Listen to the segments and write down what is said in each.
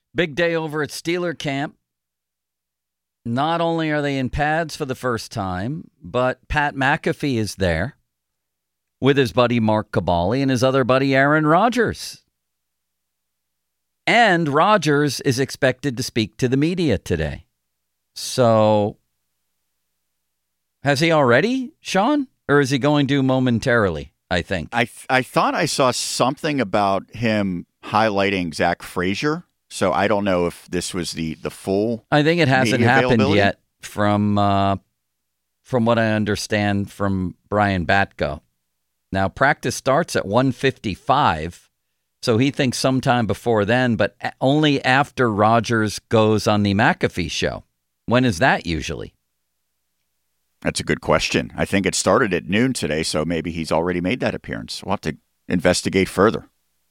Big day over at Steeler camp. Not only are they in pads for the first time, but Pat McAfee is there with his buddy Mark Kaboly and his other buddy Aaron Rodgers. And Rodgers is expected to speak to the media today. So, has he already, Sean? Or is he going to momentarily, I think? I thought I saw something about him highlighting Zach Frazier. So I don't know if this was the full. I think it hasn't happened yet from what I understand from Brian Batko. Now, practice starts at 1:55, so he thinks sometime before then, but only after Rodgers goes on the McAfee show. When is that usually? That's a good question. I think it started at noon today, so maybe he's already made that appearance. We'll have to investigate further.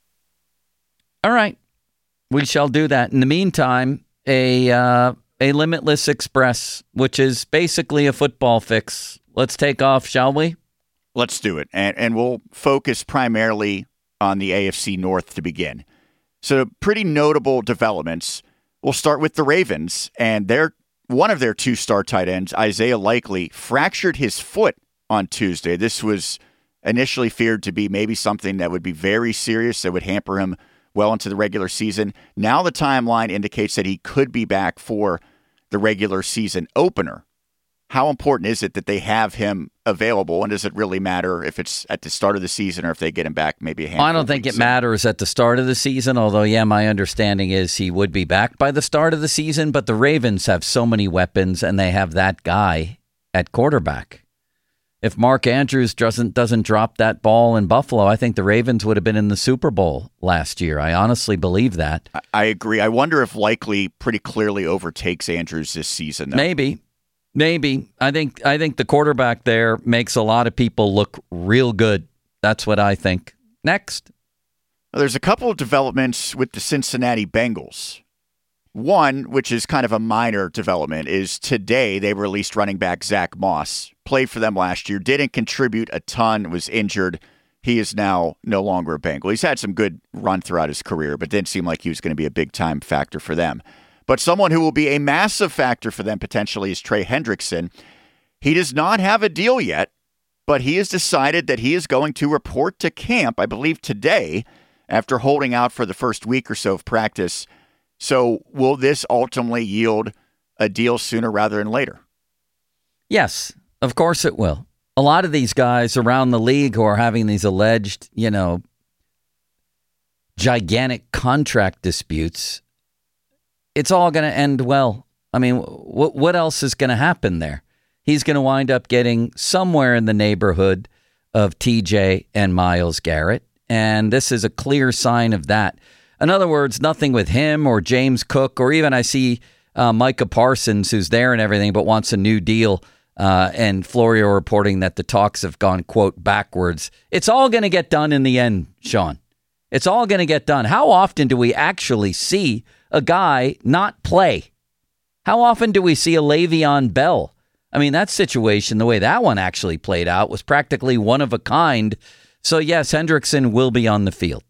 All right. We shall do that. In the meantime, a Limitless Express, which is basically a football fix. Let's take off, shall we? Let's do it. And we'll focus primarily on the AFC North to begin. So pretty notable developments. We'll start with the Ravens, and one of their two-star tight ends, Isaiah Likely, fractured his foot on Tuesday. This was initially feared to be maybe something that would be very serious, that would hamper him well into the regular season. Now the timeline indicates that he could be back for the regular season opener. How important is it that they have him available, and does it really matter if it's at the start of the season or if they get him back maybe a handful I don't think it matters at the start of the season, although, yeah, my understanding is he would be back by the start of the season, but the Ravens have so many weapons, and they have that guy at quarterback. If Mark Andrews doesn't drop that ball in Buffalo, I think the Ravens would have been in the Super Bowl last year. I honestly believe that. I agree. I wonder if Likely pretty clearly overtakes Andrews this season, though. Maybe. I think the quarterback there makes a lot of people look real good. That's what I think. Next. There's a couple of developments with the Cincinnati Bengals. One, which is kind of a minor development, is today they released running back Zach Moss. Played for them last year, didn't contribute a ton, was injured. He is now no longer a Bengal. He's had some good run throughout his career, but didn't seem like he was going to be a big-time factor for them. But someone who will be a massive factor for them potentially is Trey Hendrickson. He does not have a deal yet, but he has decided that he is going to report to camp, I believe today, after holding out for the first week or so of practice. So will this ultimately yield a deal sooner rather than later? Yes, of course it will. A lot of these guys around the league who are having these alleged, gigantic contract disputes, it's all going to end well. I mean, what else is going to happen there? He's going to wind up getting somewhere in the neighborhood of TJ and Myles Garrett, and this is a clear sign of that. In other words, nothing with him or James Cook, or even I see Micah Parsons, who's there and everything, but wants a new deal, and Florio reporting that the talks have gone, quote, backwards. It's all going to get done in the end, Sean. It's all going to get done. How often do we actually see a guy not play? How often do we see a Le'Veon Bell? I mean, that situation, the way that one actually played out, was practically one of a kind. So, yes, Hendrickson will be on the field.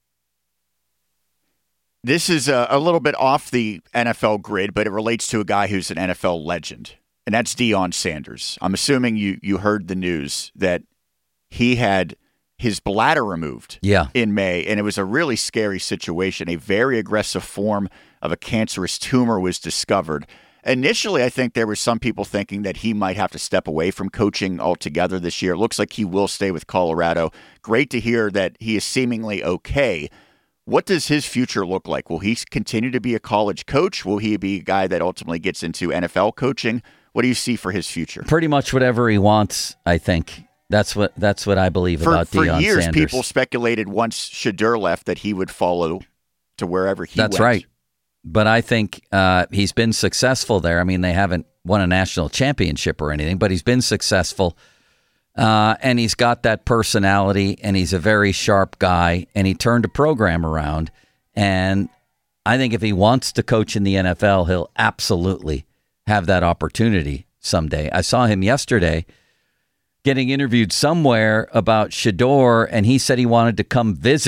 This is a little bit off the NFL grid, but it relates to a guy who's an NFL legend, and that's Deion Sanders. I'm assuming you heard the news that he had his bladder removed in May, and it was a really scary situation. A very aggressive form of a cancerous tumor was discovered. Initially, I think there were some people thinking that he might have to step away from coaching altogether this year. It looks like he will stay with Colorado. Great to hear that he is seemingly okay. What does his future look like? Will he continue to be a college coach? Will he be a guy that ultimately gets into NFL coaching? What do you see for his future? Pretty much whatever he wants, I think. That's what I believe about Deion Sanders. For years, people speculated once Shedeur left that he would follow to wherever he went. That's right. But I think he's been successful there. I mean, they haven't won a national championship or anything, but he's been successful. And he's got that personality, and he's a very sharp guy, and he turned a program around. And I think if he wants to coach in the NFL, he'll absolutely have that opportunity someday. I saw him yesterday getting interviewed somewhere about Shedeur, and he said he wanted to come visit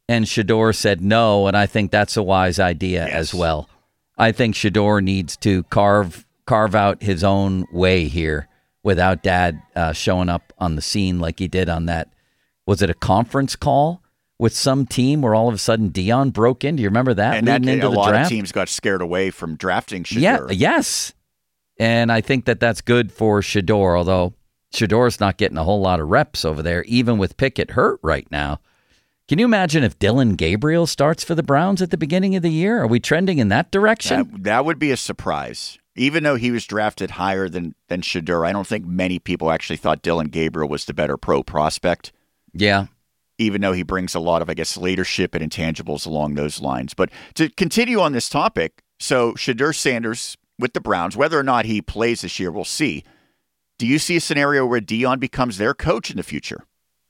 And Shedeur said no, and I think that's a wise idea as well. I think Shedeur needs to carve out his own way here without Dad showing up on the scene like he did on that. Was it a conference call with some team where all of a sudden Dion broke in? Do you remember that? And a lot of teams got scared away from drafting Shedeur. Yes. And I think that's good for Shedeur, although Shedeur's not getting a whole lot of reps over there, even with Pickett hurt right now. Can you imagine if Dillon Gabriel starts for the Browns at the beginning of the year? Are we trending in that direction? That would be a surprise. Even though he was drafted higher than Shedeur, I don't think many people actually thought Dillon Gabriel was the better pro prospect. Yeah. Even though he brings a lot of, I guess, leadership and intangibles along those lines. But to continue on this topic, so Shedeur Sanders with the Browns, whether or not he plays this year, we'll see. Do you see a scenario where Dion becomes their coach in the future?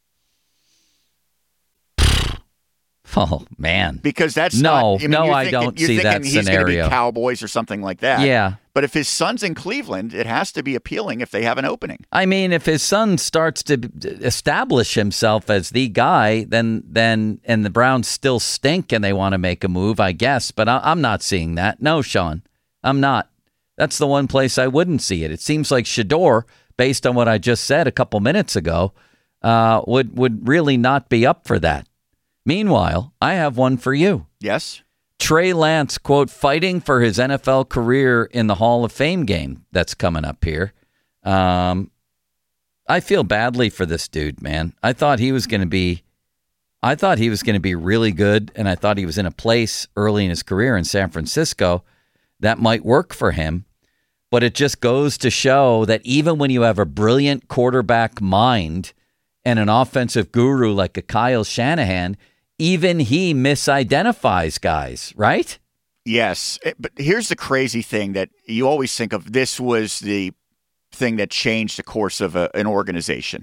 Oh, man. Because that's I don't see that he's scenario. He's going to be Cowboys or something like that. Yeah. But if his son's in Cleveland, it has to be appealing if they have an opening. I mean, if his son starts to establish himself as the guy, then and the Browns still stink and they want to make a move, I guess. But I'm not seeing that. No, Sean, I'm not. That's the one place I wouldn't see it. It seems like Shedeur, based on what I just said a couple minutes ago, would really not be up for that. Meanwhile, I have one for you. Yes. Trey Lance, quote, fighting for his NFL career in the Hall of Fame game that's coming up here. I feel badly for this dude, man. I thought he was going to be really good, and I thought he was in a place early in his career in San Francisco that might work for him. But it just goes to show that even when you have a brilliant quarterback mind and an offensive guru like a Kyle Shanahan, even he misidentifies guys, right? Yes. But here's the crazy thing that you always think of. This was the thing that changed the course of an organization.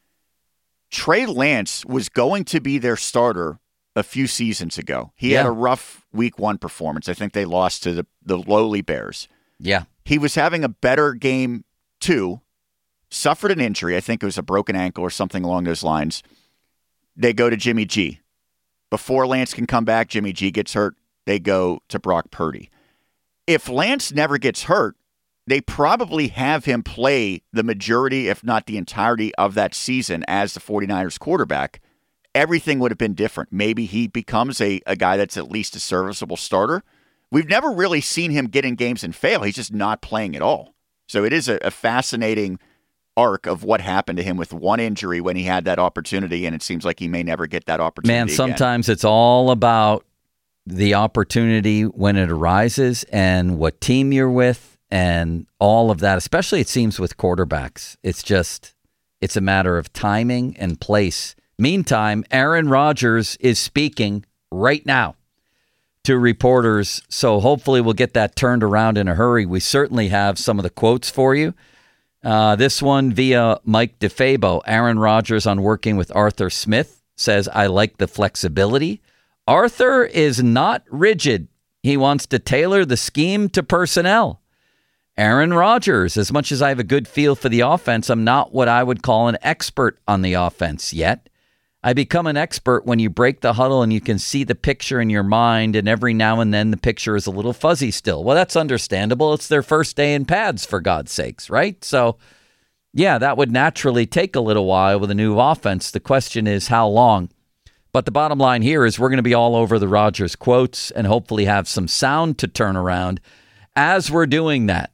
Trey Lance was going to be their starter a few seasons ago. He had a rough week 1 performance. I think they lost to the lowly Bears. Yeah. He was having a better game 2, suffered an injury. I think it was a broken ankle or something along those lines. They go to Jimmy G. Before Lance can come back, Jimmy G gets hurt. They go to Brock Purdy. If Lance never gets hurt, they probably have him play the majority, if not the entirety of that season as the 49ers quarterback. Everything would have been different. Maybe he becomes a guy that's at least a serviceable starter. We've never really seen him get in games and fail. He's just not playing at all. So it is a fascinating arc of what happened to him with one injury when he had that opportunity, and it seems like he may never get that opportunity Man, sometimes it's all about the opportunity when it arises and what team you're with and all of that, especially it seems with quarterbacks. It's a matter of timing and place. Meantime, Aaron Rodgers is speaking right now to reporters, so hopefully we'll get that turned around in a hurry. We certainly have some of the quotes for you. This one via Mike DeFabo. Aaron Rodgers on working with Arthur Smith says, I like the flexibility. Arthur is not rigid. He wants to tailor the scheme to personnel. Aaron Rodgers, as much as I have a good feel for the offense, I'm not what I would call an expert on the offense yet. I become an expert when you break the huddle and you can see the picture in your mind, and every now and then the picture is a little fuzzy still. Well, that's understandable. It's their first day in pads, for God's sakes, right? So, yeah, that would naturally take a little while with a new offense. The question is how long. But the bottom line here is we're going to be all over the Rodgers quotes and hopefully have some sound to turn around as we're doing that.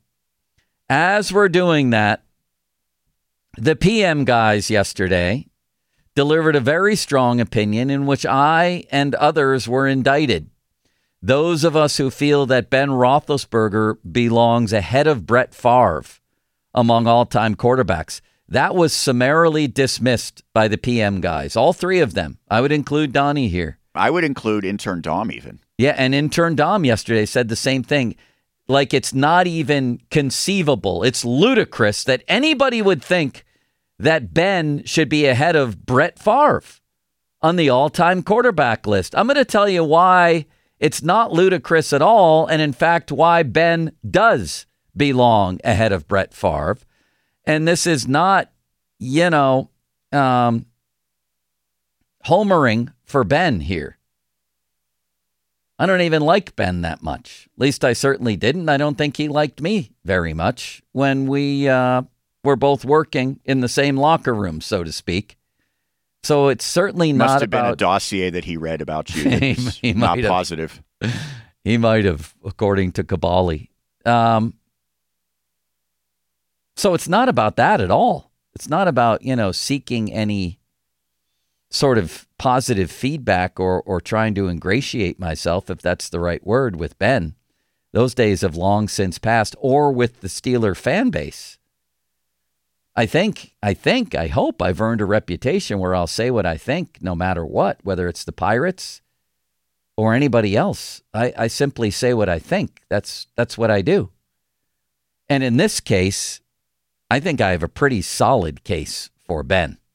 The PM guys yesterday delivered a very strong opinion in which I and others were indicted. Those of us who feel that Ben Roethlisberger belongs ahead of Brett Favre among all-time quarterbacks. That was summarily dismissed by the PM guys, all three of them. I would include Donnie here. I would include intern Dom even. Yeah, and intern Dom yesterday said the same thing. Like, it's not even conceivable. It's ludicrous that anybody would think that Ben should be ahead of Brett Favre on the all-time quarterback list. I'm going to tell you why it's not ludicrous at all, and in fact, why Ben does belong ahead of Brett Favre. And this is not, homering for Ben here. I don't even like Ben that much. At least I certainly didn't. I don't think he liked me very much when we were both working in the same locker room, so to speak. So it's certainly not Must have about... been a dossier that he read about you. He not might have. Positive. He might have, according to Kabali. So it's not about that at all. It's not about, seeking any sort of positive feedback or trying to ingratiate myself, if that's the right word, with Ben. Those days have long since passed, or with the Steeler fan base. I hope I've earned a reputation where I'll say what I think no matter what, whether it's the Pirates or anybody else. I simply say what I think. That's what I do. And in this case, I think I have a pretty solid case for Ben.